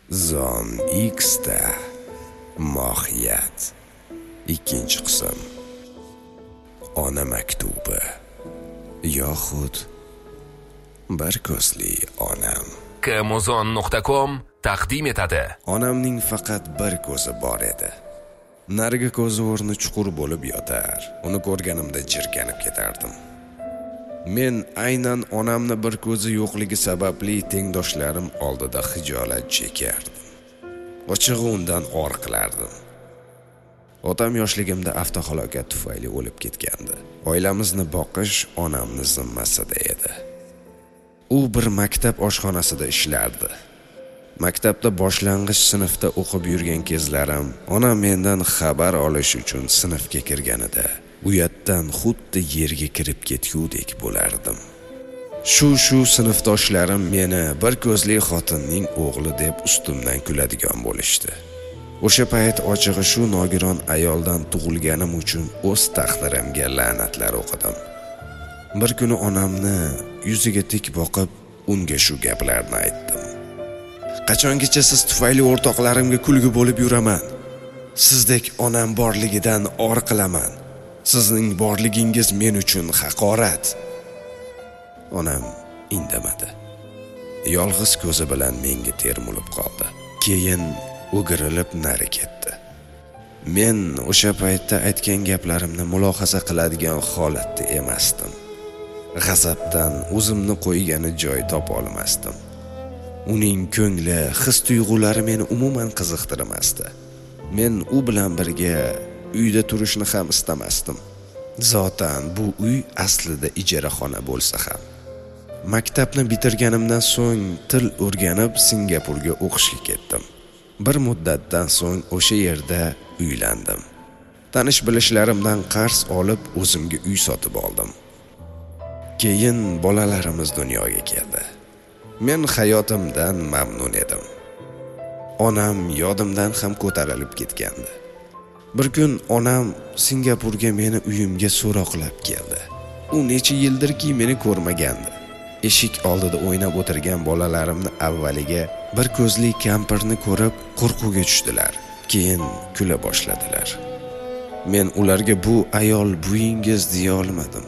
Zon X'da mohiyat 2-qism. Ona maktubi yoxud bir ko'zli onam. Kmozon.com taqdim etadi. Onamning faqat bir ko'zi bor edi. Narigi ko'zi o'rni chuqur bo'lib yotar. Uni ko'rganimda jirkanib ketardim. Men aynan onamni bir ko'zi yo'qligi sababli tengdoshlarim oldida xijolat chekardim. Ochig'i undan or qilardim. Otam yoshligimda avtohalokat tufayli o'lib ketgandi. Oilamizni boqish onamning zimmasida edi. U bir maktab oshxonasida ishlardi. Maktabda boshlang'ich sinfda o'qib yurgan kezlarim, onam mendan xabar olish uchun sinfga kirganida uyatdan xuddi yerga kirib ketgudek bo'lardim. Shu sinfdoshlarim meni bir ko'zli xotinning o'g'li deb ustimdan kuladigan bo'lishdi. O'sha payt ochig'i shu nogiron ayoldan tug'ilganim uchun o'z taqdirimga la'natlar o'qidim. Bir kuni onamni yuziga tik boqib, unga shu gaplarni aytdim. Qachongacha siz tufayli o'rtoqlarimga kulgi bo'lib yuraman? Sizdek onam borligidan or qilaman. Sizning borligingiz men uchun haqorat. Onam indamadi. Yolg'iz ko'zi bilan menga termulib qoldi. Keyin o'girilib nari ketdi. Men o'sha paytda aytgan gaplarimni mulohaza qiladigan holatda emasdim. G'azabdan o'zimni qo'ygani joy topa olmasdim. Uning ko'ngli, his-tuyg'ulari meni umuman qiziqtirmasdi. Men u bilan birga uyda turishni ham istamasdim. Zotan bu uy aslida ijara xona bo'lsa ham. Maktabni bitirganimdan so'ng til o'rganib Singapurga o'qishga ketdim. Bir muddatdan so'ng o'sha yerda uylandim. Tanish-bilishlarimdan qarz olib o'zimga uy sotib oldim. Keyin bolalarimiz dunyoga keldi. Men hayotimdan mamnun edim. Onam yodimdan ham ko'tarilib ketgandi. Bir kun onam Singapurga meni uyimga so'roqlab keldi. U necha yildirki meni ko'rmagandi. Eshik oldida o'ynab o'tirgan bolalarimni avvaliga bir ko'zli kampirni ko'rib qo'rquvga tushdilar. Keyin kula boshladilar. Men ularga bu ayol buyingiz deya olmadim.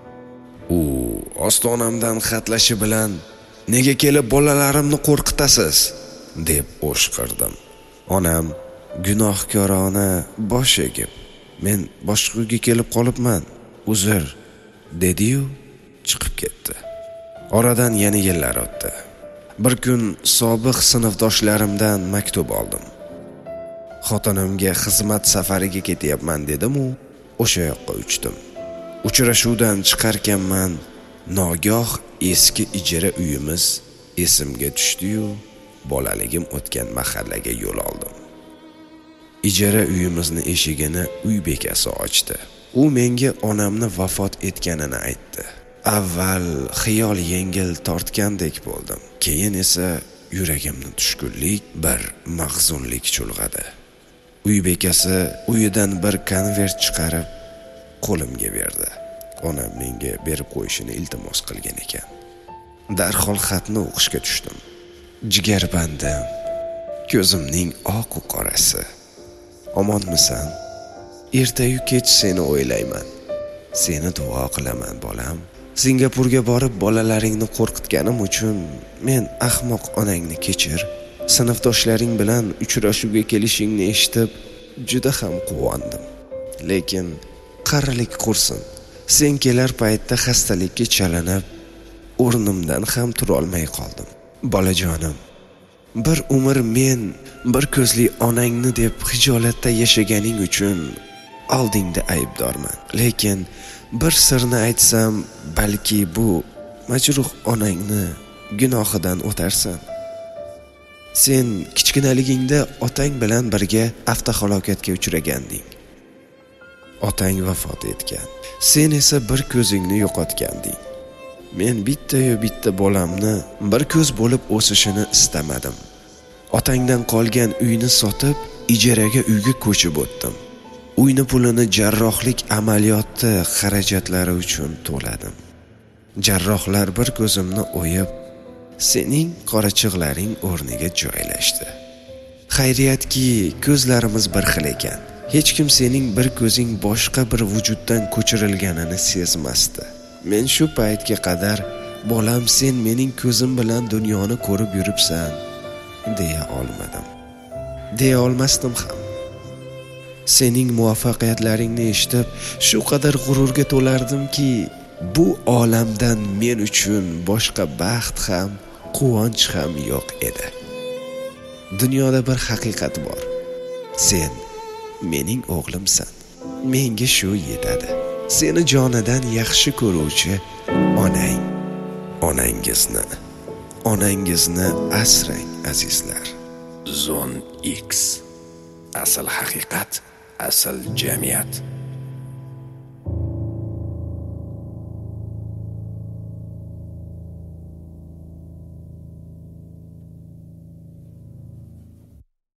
U ostonamdan xatlashi bilan nega kelib bolalarimni qo'rqitasiz deb o'shqirdim. Onam gunohkorona bosh egib, men boshqa uyga kelib qolibman, uzr dedi-yu chiqib ketdi. Oradan yana yillar o'tdi. Bir kun sobiq sinfdoshlarimdan maktub oldim. Xotinimga xizmat safariga ketyapman dedim-u, o'sha yoqqa uchdim. Uchrashuvdan chiqarkanman, nogoh eski ijara uyimiz esimga tushdi-yu, bolaligim o'tgan mahallaga yo'l oldim. Ijara uyimizni eshigini uy bekasi ochdi. U menga onamni vafot etganini aytdi. Avval xiyol yengil tortgandek bo'ldim. Keyin esa yuragimni tushkunlik, bir mahzunlik chulg'adi. Uy bekasi uyidan bir konvert chiqarib qo'limga berdi. Onam menga berib qo'yishini iltimos qilgan ekan. Darhol xatni o'qishga tushdim. Jigarbandim, ko'zimning oq u qorasi. Omonmisan? Ertayu kech seni o'ylayman. Seni duo qilaman, bolam. Singapurga borib bolalaringni qo'rqitganim uchun men ahmoq onangni kechir. Sinfdoshlaring bilan uchrashuvga kelishingni eshitib juda ham quvondim. Lekin qarilik qursin. Sen kelar paytda xastalikka chalinib, o'rnimdan ham tura olmay qoldim. Bolajonim, bir umr men bir ko'zli onangni deb xijolatda yashaganing uchun oldingda aybdorman. Lekin bir sirni aytsam, balki bu majruh onangni gunohidan o'tarsan. Sen kichkinaligingda otang bilan birga avtohalokatga uchraganding. Otang vafot etgan. Sen esa bir ko'zingni yo'qotganding. Men bitta bolamni bir ko'z bo'lib o'sishini istamadim. Otangdan qolgan uyni sotib, ijaraga uyga ko'chib o'tdim. Uyni pulini jarrohlik amaliyoti xarajatlari uchun to'ladim. Jarrohlar bir ko'zimni o'yib, sening qorachiqlaring o'rniga joylashdi. Xayriyatki, ko'zlarimiz bir xil ekan. Hech kim sening bir ko'zing boshqa bir vujuddan ko'chirilganini sezmasdi. Men shu paytga qadar bolam sen mening ko'zim bilan dunyoni ko'rib yuribsan deya olmadim. Deya olmasdim ham. Sening muvaffaqiyatlaringni eshitib shu qadar g'ururga to'lardimki, bu olamdan men uchun boshqa baxt ham, quvonch ham yo'q edi. Dunyoda bir haqiqat bor. Sen mening o'g'limsan. Menga shu yetadi. Seni jonidan yaxshi ko'ruvchi onang. Onangizni asrang, azizlar. Zone X. Asl haqiqat, asl jamiyat.